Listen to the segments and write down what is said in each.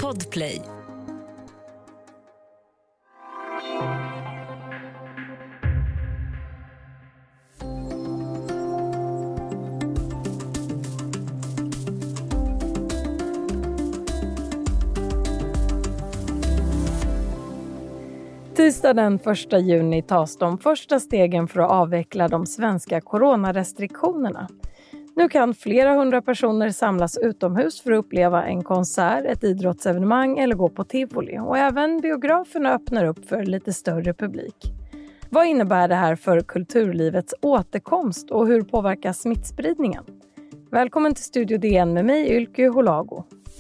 Podplay. Tisdag den 1 juni tas de första stegen för att avveckla de svenska coronarestriktionerna. Nu kan flera hundra personer samlas utomhus för att uppleva en konsert, ett idrottsevenemang eller gå på tivoli. Och även biograferna öppnar upp för lite större publik. Vad innebär det här för kulturlivets återkomst och hur påverkas smittspridningen? Välkommen till Studio DN med mig, Ylke Holago.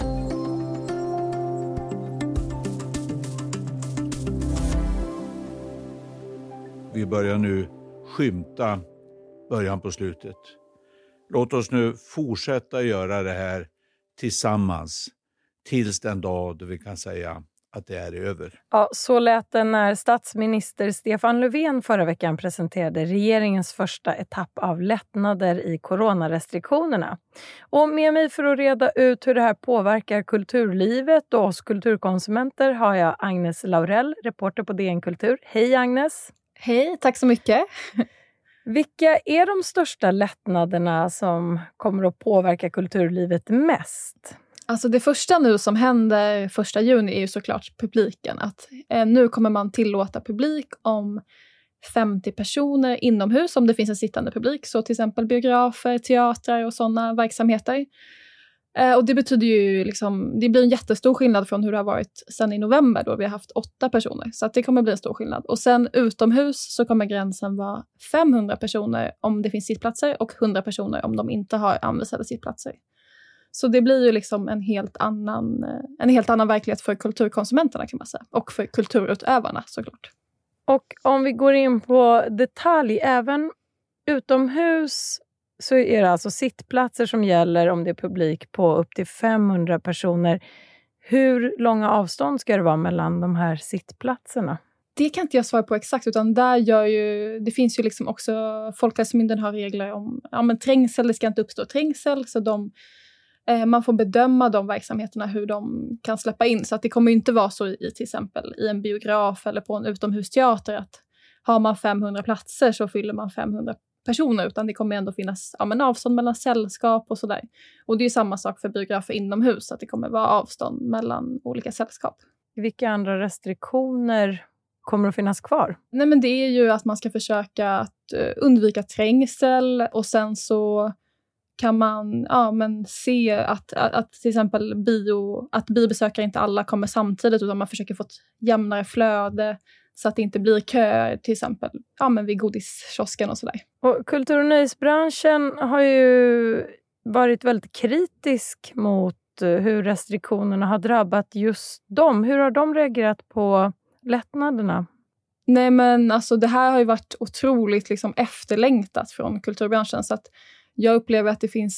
Vi börjar nu skymta början på slutet. Låt oss nu fortsätta göra det här tillsammans tills den dag då vi kan säga att det är över. Ja, så lät det när statsminister Stefan Löfven förra veckan presenterade regeringens första etapp av lättnader i coronarestriktionerna. Och med mig för att reda ut hur det här påverkar kulturlivet och oss kulturkonsumenter har jag Agnes Laurell, reporter på DN Kultur. Hej Agnes! Hej, tack så mycket. Vilka är de största lättnaderna som kommer att påverka kulturlivet mest? Alltså det första nu som händer 1 juni är ju såklart publiken. Att nu kommer man tillåta publik om 50 personer inomhus om det finns en sittande publik. Så till exempel biografer, teatrar och sådana verksamheter. Och det betyder ju liksom, det blir en jättestor skillnad från hur det har varit sedan i november då vi har haft 8 personer. Så att det kommer bli en stor skillnad. Och sen utomhus så kommer gränsen vara 500 personer om det finns sittplatser och 100 personer om de inte har anvisade sittplatser. Så det blir ju liksom en helt annan verklighet för kulturkonsumenterna kan man säga. Och för kulturutövarna såklart. Och om vi går in på detalj, även utomhus så är det alltså sittplatser som gäller om det är publik på upp till 500 personer. Hur långa avstånd ska det vara mellan de här sittplatserna? Det kan inte jag svara på exakt, utan det finns ju liksom också, Folkhälsomyndigheten har regler om trängsel, det ska inte uppstå trängsel, så man får bedöma de verksamheterna hur de kan släppa in. Så att det kommer ju inte vara så i till exempel i en biograf eller på en utomhusteater att har man 500 platser så fyller man 500 personer, utan det kommer ändå finnas avstånd mellan sällskap och sådär. Och det är ju samma sak för biografer inomhus, att det kommer vara avstånd mellan olika sällskap. Vilka andra restriktioner kommer att finnas kvar? Nej, men det är ju att man ska försöka att undvika trängsel, och sen så kan man se att till exempel att biobesökare inte alla kommer samtidigt, utan man försöker få ett jämnare flöde så att det inte blir köer till exempel vid godiskiosken och sådär. Och kultur- och nöjesbranschen har ju varit väldigt kritisk mot hur restriktionerna har drabbat just dem. Hur har de reagerat på lättnaderna? Nej, men alltså det här har ju varit otroligt liksom efterlängtat från kulturbranschen, så att jag upplever att det finns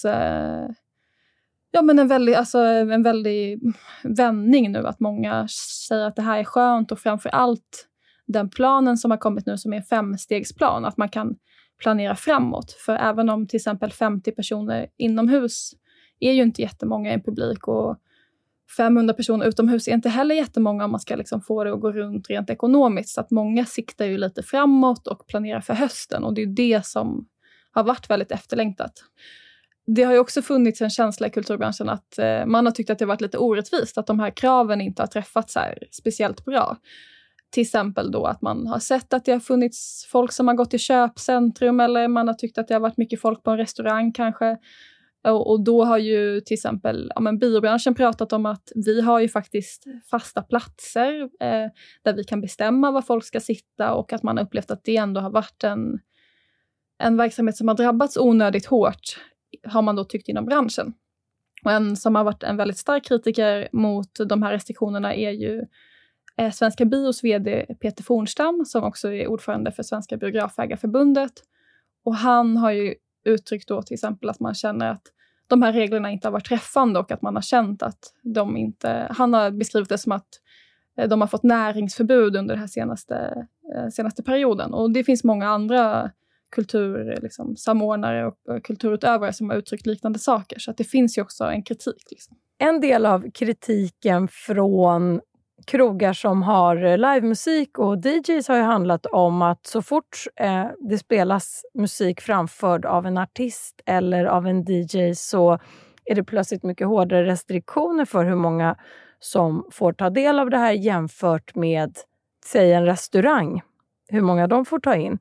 en väldig vändning nu, att många säger att det här är skönt, och framförallt den planen som har kommit nu som är en 5-stegsplan, att man kan planera framåt. För även om till exempel 50 personer inomhus är ju inte jättemånga i en publik, och 500 personer utomhus är inte heller jättemånga om man ska liksom få det att gå runt rent ekonomiskt. Så att många siktar ju lite framåt och planerar för hösten, och det är det som har varit väldigt efterlängtat. Det har ju också funnits en känsla i kulturbranschen att man har tyckt att det har varit lite orättvist, att de här kraven inte har träffats så här speciellt bra. Till exempel då att man har sett att det har funnits folk som har gått i köpcentrum, eller man har tyckt att det har varit mycket folk på en restaurang kanske. Och då har ju till exempel biobranschen pratat om att vi har ju faktiskt fasta platser där vi kan bestämma var folk ska sitta, och att man har upplevt att det ändå har varit en verksamhet som har drabbats onödigt hårt, har man då tyckt inom branschen. Och en som har varit en väldigt stark kritiker mot de här restriktionerna är ju Svenska Bios vd Peter Fornstam, som också är ordförande för Svenska Biografägarförbundet. Och han har ju uttryckt då till exempel att man känner att de här reglerna inte har varit träffande, och att man har känt att de inte... Han har beskrivit det som att de har fått näringsförbud under den här senaste perioden. Och det finns många andra samordnare och kulturutövare som har uttryckt liknande saker. Så att det finns ju också en kritik. Liksom. En del av kritiken från krogar som har livemusik och DJs har ju handlat om att så fort det spelas musik framförd av en artist eller av en DJ så är det plötsligt mycket hårdare restriktioner för hur många som får ta del av det här jämfört med, säg en restaurang, hur många de får ta in.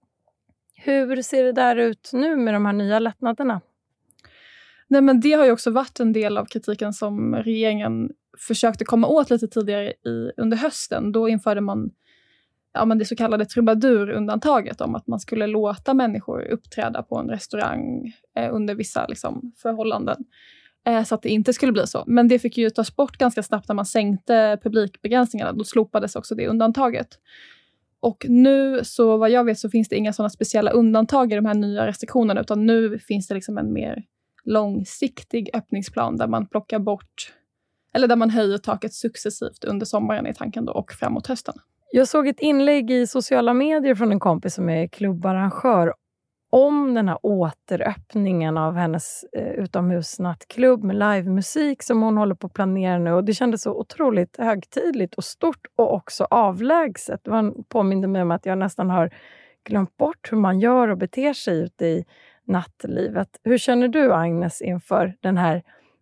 Hur ser det där ut nu med de här nya lättnaderna? Nej, men det har ju också varit en del av kritiken som regeringen försökte komma åt lite tidigare under hösten. Då införde man det så kallade trubadurundantaget om att man skulle låta människor uppträda på en restaurang under vissa förhållanden. Så att det inte skulle bli så. Men det fick ju tas bort ganska snabbt när man sänkte publikbegränsningarna. Då slopades också det undantaget. Och nu, så vad jag vet, så finns det inga sådana speciella undantag i de här nya restriktionerna. Utan nu finns det en mer långsiktig öppningsplan där man plockar bort, eller där man höjer taket successivt under sommaren i tanken då, och framåt hösten. Jag såg ett inlägg i sociala medier från en kompis som är klubbarrangör om den här återöppningen av hennes utomhusnattklubb med livemusik som hon håller på att planera nu. Och det kändes så otroligt högtidligt och stort och också avlägset. Det påminde mig om att jag nästan har glömt bort hur man gör och beter sig ute i nattlivet. Hur känner du, Agnes, inför den här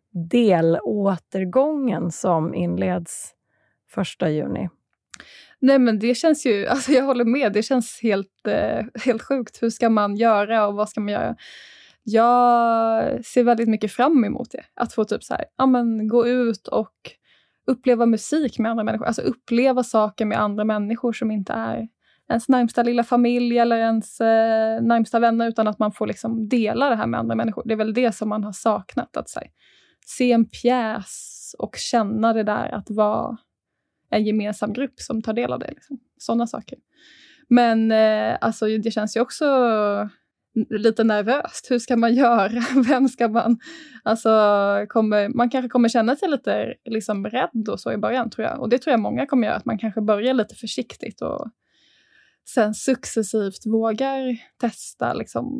delåtergången som inleds 1 juni? Nej, men det känns ju, jag håller med, det känns helt sjukt. Hur ska man göra och vad ska man göra? Jag ser väldigt mycket fram emot det. Att få gå ut och uppleva musik med andra människor. Alltså uppleva saker med andra människor som inte är ens närmsta lilla familj eller ens närmsta vänner, utan att man får dela det här med andra människor. Det är väl det som man har saknat, att se en pjäs och känna det där att vara en gemensam grupp som tar del av det. Sådana saker. Men det känns ju också lite nervöst. Hur ska man göra? Vem ska man... man kanske kommer känna sig lite rädd och så i början, tror jag. Och det tror jag många kommer göra. Att man kanske börjar lite försiktigt och sen successivt vågar testa.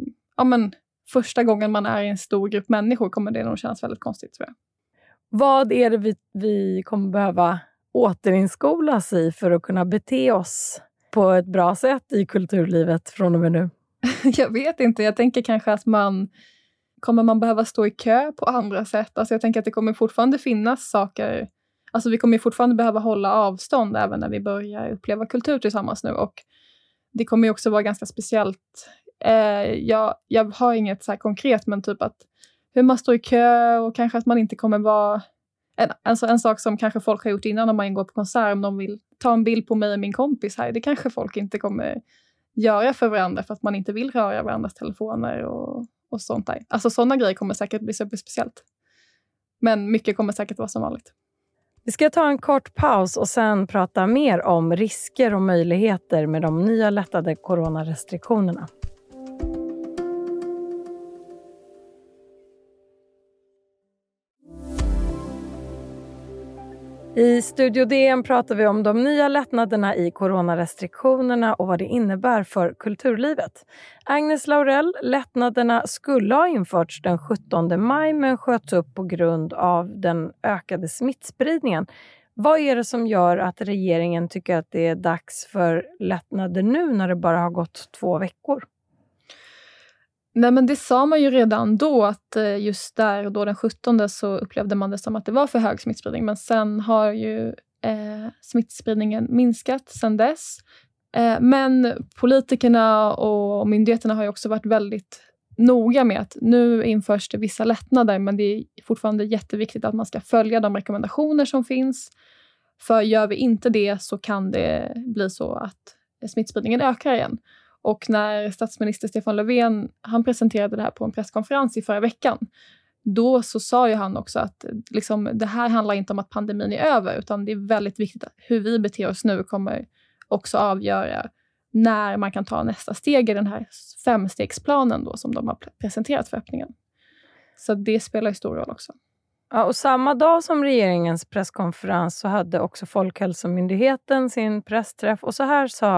Första gången man är i en stor grupp människor kommer det nog kännas väldigt konstigt, tror jag. Vad är det vi kommer behöva återinskolas i för att kunna bete oss på ett bra sätt i kulturlivet från och med nu? Jag vet inte. Jag tänker kanske att man behöva stå i kö på andra sätt. Jag tänker att det kommer fortfarande finnas saker. Vi kommer fortfarande behöva hålla avstånd även när vi börjar uppleva kultur tillsammans nu. Och det kommer ju också vara ganska speciellt. Jag har inget så här konkret, men typ att hur man står i kö och kanske att man inte kommer vara... En sak som kanske folk har gjort innan när man går på konsert, om de vill ta en bild på mig och min kompis här, det kanske folk inte kommer göra för varandra för att man inte vill röra varandras telefoner och sånt där. Sådana grejer kommer säkert bli superspeciellt. Men mycket kommer säkert vara som vanligt. Vi ska ta en kort paus och sen prata mer om risker och möjligheter med de nya lättade coronarestriktionerna. I Studio DN pratar vi om de nya lättnaderna i coronarestriktionerna och vad det innebär för kulturlivet. Agnes Laurell, lättnaderna skulle ha införts den 17 maj men sköts upp på grund av den ökade smittspridningen. Vad är det som gör att regeringen tycker att det är dags för lättnader nu när det bara har gått 2 veckor? Nej, men det sa man ju redan då, att just där och då den 17 så upplevde man det som att det var för hög smittspridning. Men sen har ju smittspridningen minskat sen dess. Men politikerna och myndigheterna har ju också varit väldigt noga med att nu införs det vissa lättnader, men det är fortfarande jätteviktigt att man ska följa de rekommendationer som finns. För gör vi inte det så kan det bli så att smittspridningen ökar igen. Och när statsminister Stefan Löfven, han presenterade det här på en presskonferens i förra veckan, då så sa ju han också att det här handlar inte om att pandemin är över, utan det är väldigt viktigt att hur vi beter oss nu kommer också avgöra när man kan ta nästa steg i den här 5-stegsplanen då som de har presenterat för öppningen. Så det spelar ju stor roll också. Ja, och samma dag som regeringens presskonferens så hade också Folkhälsomyndigheten sin pressträff, och så här sa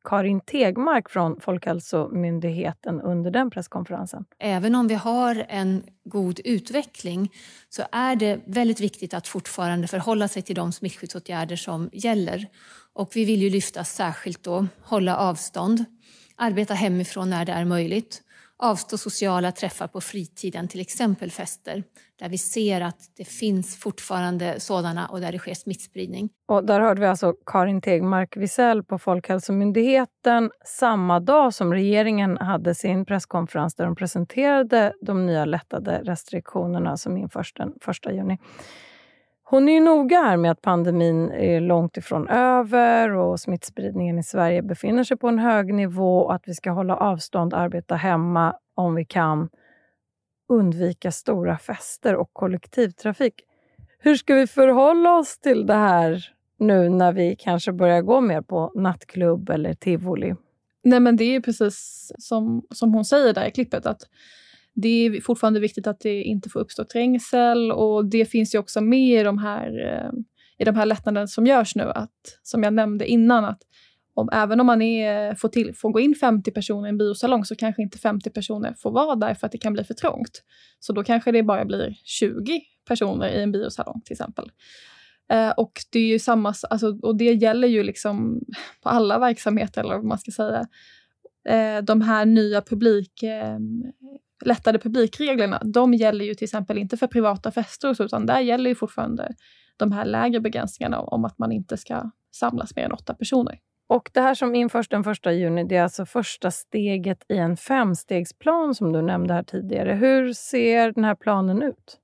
Karin Tegmark från Folkhälsomyndigheten under den presskonferensen. Även om vi har en god utveckling så är det väldigt viktigt att fortfarande förhålla sig till de smittskyddsåtgärder som gäller. Och vi vill ju lyfta särskilt då hålla avstånd, arbeta hemifrån när det är möjligt, avstå sociala träffar på fritiden, till exempel fester, där vi ser att det finns fortfarande sådana och där det sker smittspridning. Och där hörde vi alltså Karin Tegmark Wisell på Folkhälsomyndigheten samma dag som regeringen hade sin presskonferens där de presenterade de nya lättade restriktionerna som införs den 1 juni. Hon är ju noga här med att pandemin är långt ifrån över och smittspridningen i Sverige befinner sig på en hög nivå och att vi ska hålla avstånd, arbeta hemma om vi kan, undvika stora fester och kollektivtrafik. Hur ska vi förhålla oss till det här nu när vi kanske börjar gå mer på nattklubb eller tivoli? Nej, men det är ju precis som hon säger där i klippet, att det är fortfarande viktigt att det inte får uppstå trängsel, och det finns ju också med i de här lättnaderna som görs nu, att, som jag nämnde innan, att även om man får gå in 50 personer i en biosalong så kanske inte 50 personer får vara där för att det kan bli för trångt. Så då kanske det bara blir 20 personer i en biosalong till exempel. Och det är ju samma, alltså, och det gäller ju liksom på alla verksamheter, eller vad man ska säga. De här nya lättade publikreglerna, de gäller ju till exempel inte för privata fester, utan där gäller ju fortfarande de här lägre begränsningarna om att man inte ska samlas mer än 8 personer. Och det här som införs den 1 juni, det är alltså första steget i en 5-stegsplan som du nämnde här tidigare. Hur ser den här planen ut?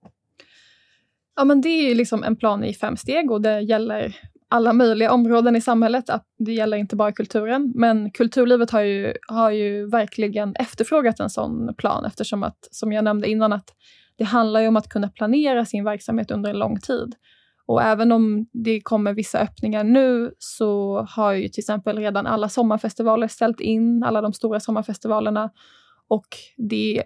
Ja, men det är ju liksom en plan i 5 steg, och det gäller alla möjliga områden i samhället. Det gäller inte bara kulturen, men kulturlivet har ju verkligen efterfrågat en sån plan, eftersom att, som jag nämnde innan, att det handlar ju om att kunna planera sin verksamhet under en lång tid. Och även om det kommer vissa öppningar nu, så har ju till exempel redan alla sommarfestivaler ställt in, alla de stora sommarfestivalerna, och det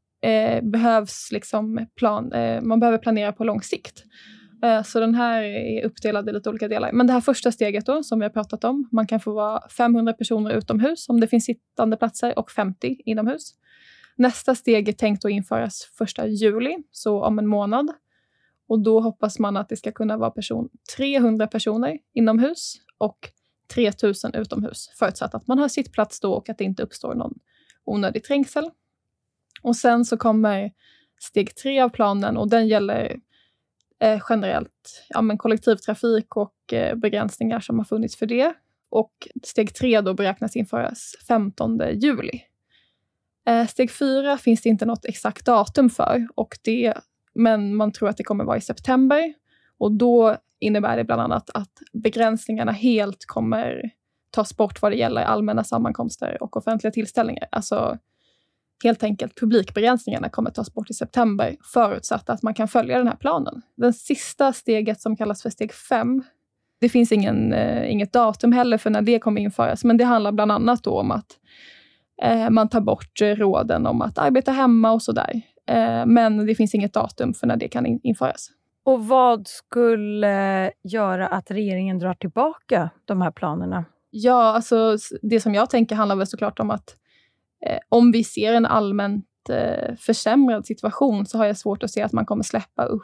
behövs liksom man behöver planera på lång sikt. Så den här är uppdelad i lite olika delar. Men det här första steget då, som vi har pratat om, man kan få vara 500 personer utomhus om det finns sittande platser, och 50 inomhus. Nästa steg är tänkt att införas 1 juli, så om en månad. Och då hoppas man att det ska kunna vara 300 personer inomhus och 3000 utomhus. Förutsatt att man har sittplats då och att det inte uppstår någon onödig trängsel. Och sen så kommer steg 3 av planen, och den gäller generellt kollektivtrafik och begränsningar som har funnits för det. Och steg 3 då beräknas införas 15 juli. Steg 4 finns det inte något exakt datum för, men man tror att det kommer vara i september. Och då innebär det bland annat att begränsningarna helt kommer tas bort vad det gäller allmänna sammankomster och offentliga tillställningar. Alltså helt enkelt publikbegränsningarna kommer tas bort i september, förutsatt att man kan följa den här planen. Den sista steget som kallas för steg 5, det finns inget datum heller för när det kommer införas. Men det handlar bland annat då om att man tar bort råden om att arbeta hemma och sådär. Men det finns inget datum för när det kan införas. Och vad skulle göra att regeringen drar tillbaka de här planerna? Ja, alltså det som jag tänker handlar väl såklart om att om vi ser en allmänt försämrad situation, så har jag svårt att se att man kommer släppa upp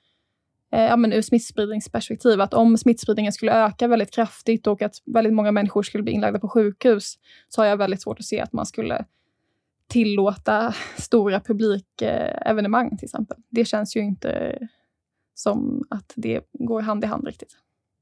ur smittspridningsperspektiv. Att om smittspridningen skulle öka väldigt kraftigt och att väldigt många människor skulle bli inlagda på sjukhus, så har jag väldigt svårt att se att man skulle tillåta stora publikevenemang till exempel. Det känns ju inte som att det går hand i hand riktigt.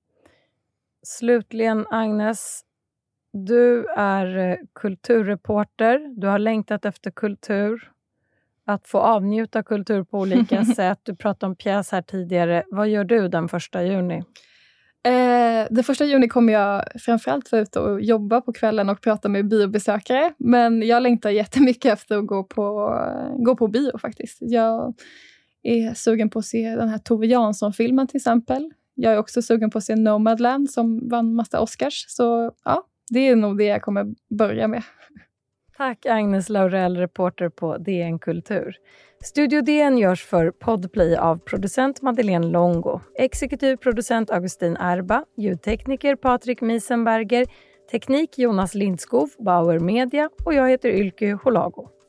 Slutligen, Agnes, du är kulturreporter. Du har längtat efter kultur. Att få avnjuta kultur på olika sätt. Du pratade om pjäs här tidigare. Vad gör du den 1 juni? Den 1 juni kommer jag framförallt vara ute och jobba på kvällen och prata med biobesökare. Men jag längtar jättemycket efter att gå på bio faktiskt. Jag är sugen på att se den här Tove Jansson-filmen till exempel. Jag är också sugen på att se Nomadland som vann massa Oscars. Så ja, det är nog det jag kommer börja med. Tack Agnes Laurell, reporter på DN Kultur. Studio DN görs för Podplay av producent Madeleine Longo, exekutiv producent Augustin Erba, ljudtekniker Patrik Miesenberger, Teknik Jonas Lindskov, Bauer Media och jag heter Ylke Holago.